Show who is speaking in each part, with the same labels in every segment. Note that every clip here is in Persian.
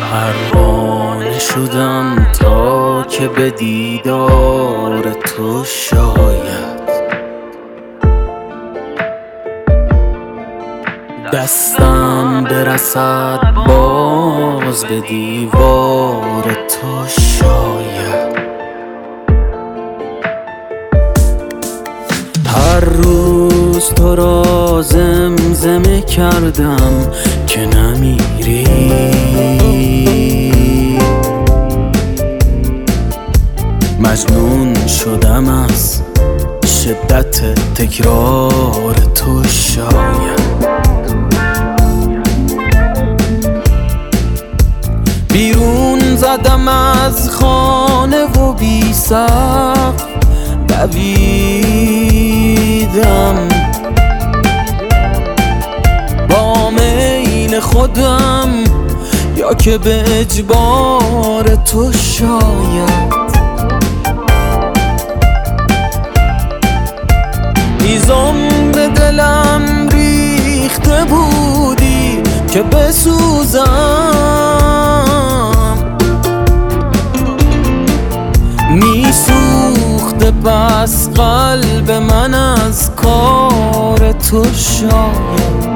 Speaker 1: پروانه شدم تا که به دیدار تو شاید دستم برسد باز به دیوار تو شاید. هر روز تو را زمزمه کردم که نمیری، مجنون شدم از شدت تکرار تو شاید. بیرون زدم از خانه و بی سقف دویدم، با میل خودم یا که به اجبار تو شاید. هیزم به دلم ریخته بودی که بسوزم، میسوخته پس قلب من از کار تو شاید.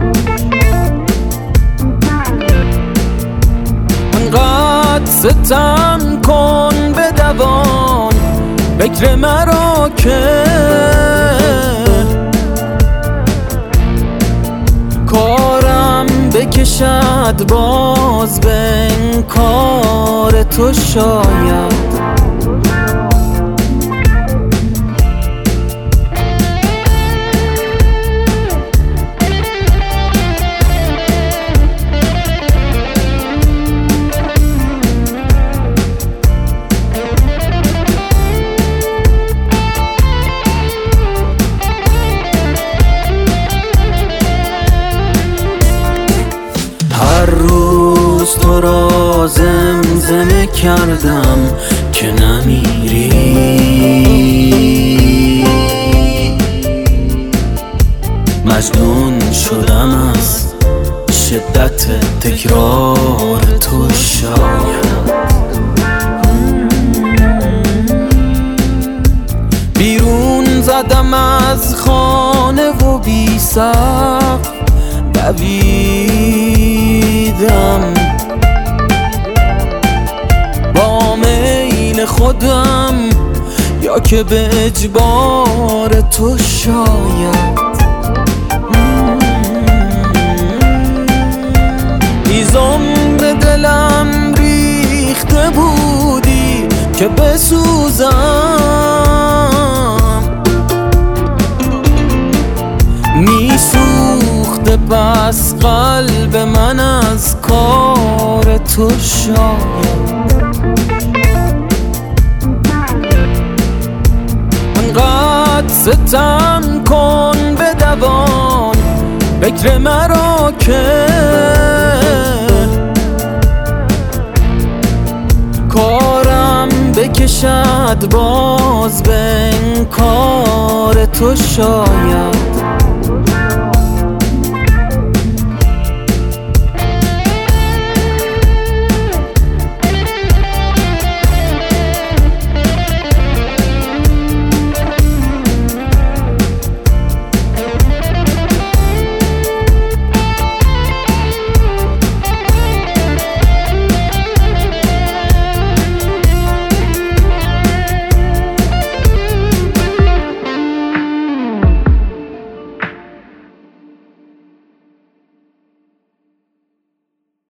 Speaker 1: انقدر ستم کن به دوان فکر مرا که کارم بکشد باز به انکار تو شاید. هر روز تو را زمزمه کردم که نمیری، مجنون شدم از شدت تکرار تو شاید. بیرون زدم از خانه و بی سقف دویدم، با میل خودم یا که به اجبار تو شاید. هیزم به دلم ریخته بودی که بسوزم، میسوخته پس قلب من از کار تو شاید. انقدر ستم کن به دوان فکر مرا که کارم بکشد باز به انکار تو شاید.